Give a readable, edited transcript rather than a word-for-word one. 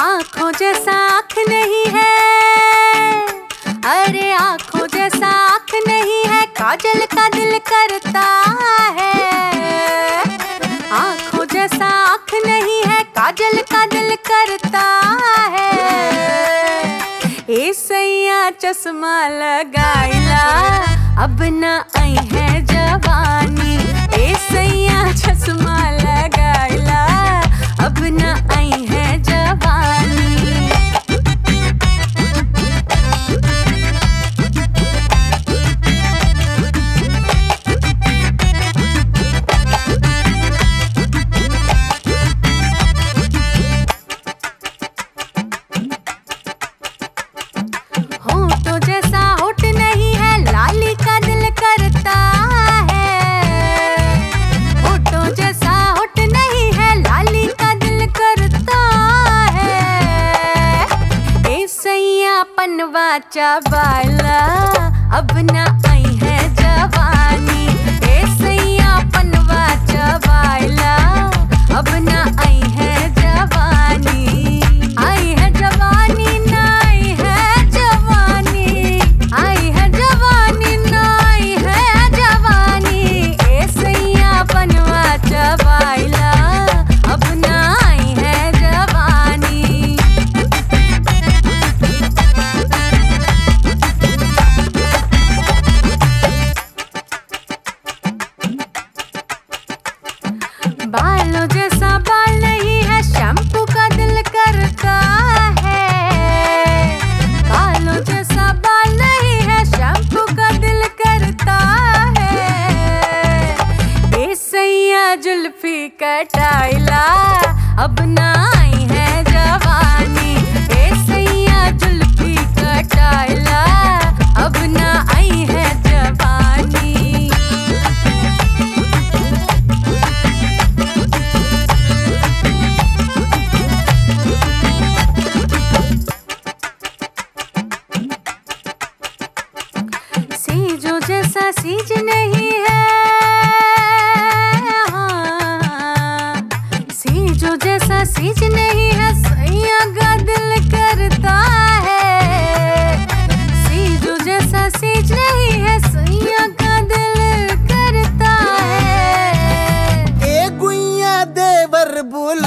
आँखों जैसा आँख नहीं है, अरे आँखों जैसा आँख नहीं है, काजल का दिल करता है। आँखों जैसा आँख नहीं है, काजल का दिल करता है। ए सैया चश्मा लगाइला, अब ना आई है जवानी। ए सैया चश्मा लगाइला, अब ना आई है जवानी। होठों जैसा होठ नहीं है, लाली का दिल करता है। होठों जैसा होठ नहीं है, लाली का दिल करता है। ए सैया पनवा चबाइला, अब ना आई है जवानी। ए सैया पनवा चबाइला, अब ना आई है जवानी। आई है जवानी ना आई है जवानी, आई है जवानी ना आई है जवानी। ए सैया पनवा चबाइला, अब ना आई है जवानी। बालों जैसा बाल नहीं है, शैम्पू का दिल करता है। बालों जैसा बाल नहीं है, शैम्पू का दिल करता है। ए सैया जुल्फी कटाइला, अब ना आई है जवानी। ए सैया जुल्फी कटाइला, अब ना आई है जवानी। सीजो जैसा सीज नहीं है, हाँ। सीजो जैसा सीज नहीं है, सैया का दिल करता है। सीजो जैसा सीज नहीं है, सैया का दिल करता है। ए गुइया देवर बोल